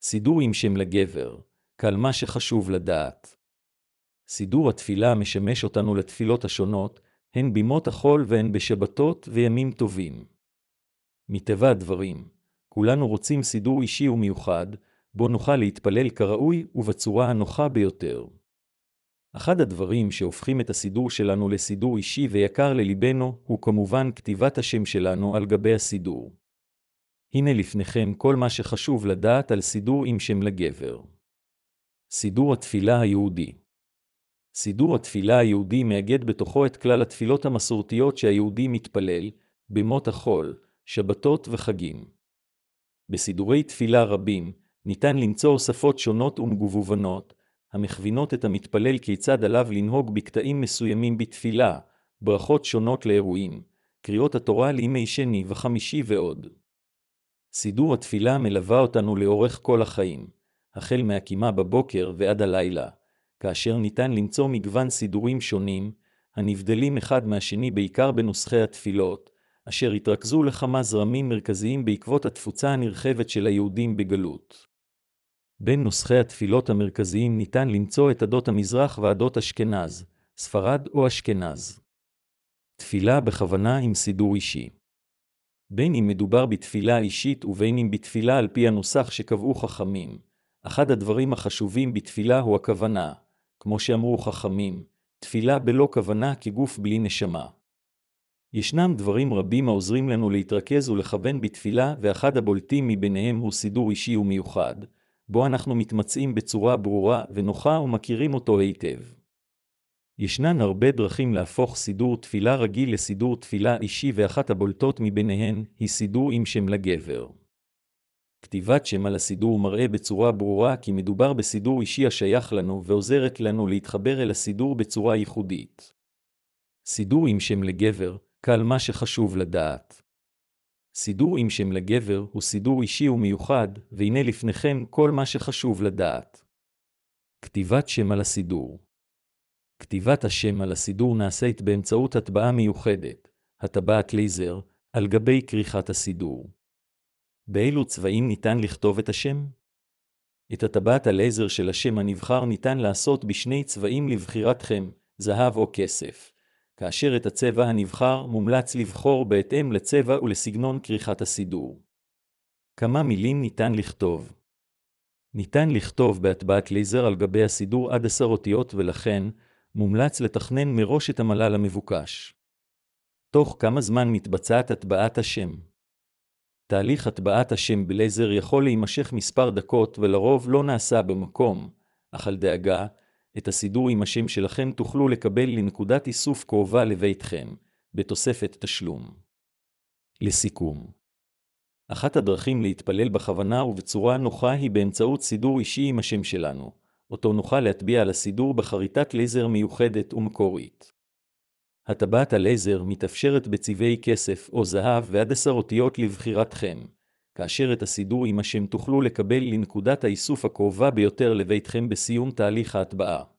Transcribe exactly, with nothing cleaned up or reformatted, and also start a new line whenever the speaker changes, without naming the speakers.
סידור עם שם לגבר, קל מה שחשוב לדעת. סידור התפילה משמש אותנו לתפילות השונות, הן בימות החול והן בשבתות וימים טובים. מטבע הדברים, כולנו רוצים סידור אישי ומיוחד, בו נוכל להתפלל כראוי ובצורה הנוחה ביותר. אחד הדברים שהופכים את הסידור שלנו לסידור אישי ויקר לליבנו, הוא כמובן כתיבת השם שלנו על גבי הסידור. הנה לפניכם כל מה שחשוב לדעת על סידור עם שם לגבר. סידור התפילה היהודי. סידור התפילה היהודי מאגד בתוכו את כלל התפילות המסורתיות שהיהודי מתפלל, בימות החול, שבתות וחגים. בסידורי תפילה רבים, ניתן למצוא הוספות שונות ומגוונות, המכווינות את המתפלל כיצד עליו לנהוג בקטעים מסוימים בתפילה, ברכות שונות לאירועים, קריאות התורה לימי שני וחמישי ועוד. סידור התפילה מלווה אותנו לאורך כל החיים, החל מהקימה בבוקר ועד הלילה, כאשר ניתן למצוא מגוון סידורים שונים, הנבדלים אחד מהשני בעיקר בנוסחי התפילות, אשר התרכזו לכמה זרמים מרכזיים בעקבות התפוצה הנרחבת של היהודים בגלות. בין נוסחי התפילות המרכזיים ניתן למצוא את עדות המזרח ועדות אשכנז, ספרד או אשכנז. תפילה בכוונה עם סידור אישי. בין אם מדובר בתפילה אישית ובין אם בתפילה על פי הנוסח שקבעו חכמים, אחד הדברים החשובים בתפילה הוא הכוונה, כמו שאמרו חכמים, תפילה בלא כוונה כגוף בלי נשמה. ישנם דברים רבים העוזרים לנו להתרכז ולכוון בתפילה, ואחד הבולטים מביניהם הוא סידור אישי ומיוחד, בו אנחנו מתמצאים בצורה ברורה ונוחה ומכירים אותו היטב. ישנן הרבה דרכים להפוך סידור תפילה רגיל לסידור תפילה אישי, ואחת הבולטות מביניהן היא סידור עם שם לגבר. כתיבת שם על הסידור מראה בצורה ברורה כי מדובר בסידור אישי השייך לנו ועוזרת לנו להתחבר אל הסידור בצורה ייחודית. סידור עם שם לגבר, קל מה שחשוב לדעת. סידור עם שם לגבר הוא סידור אישי ומיוחד, והנה לפניכם כל מה שחשוב לדעת. כתיבת שם על הסידור. כתיבת השם על הסידור נעשית באמצעות הטבעה מיוחדת, הטבעת לייזר, על גבי כריכת הסידור. באילו צבעים ניתן לכתוב את השם? את הטבעת הלייזר של השם הנבחר ניתן לעשות בשני צבעים לבחירתכם, זהב או כסף, כאשר את הצבע הנבחר מומלץ לבחור בהתאם לצבע ולסגנון כריכת הסידור. כמה מילים ניתן לכתוב? ניתן לכתוב בהטבעת לייזר על גבי הסידור עד עשר אותיות, ולכן מומלץ לתכנן מראש את המלל המבוקש. תוך כמה זמן מתבצעת הטבעת השם? תהליך הטבעת השם בלייזר יכול להימשך מספר דקות ולרוב לא נעשה במקום, אך אל דאגה, את הסידור עם השם שלכם תוכלו לקבל לנקודת איסוף קרובה לביתכם, בתוספת תשלום. לסיכום, אחת הדרכים להתפלל בכוונה ובצורה נוחה היא באמצעות סידור אישי עם השם שלנו, אותו נוכל להטביע על הסידור בחריטת לייזר מיוחדת ומקורית. הטבעת הלייזר מתאפשרת בצבעי כסף או זהב ועד עשר אותיות לבחירתכם, כאשר את הסידור עם השם תוכלו לקבל לנקודת האיסוף הקרובה ביותר לביתכם בסיום תהליך ההטבעה.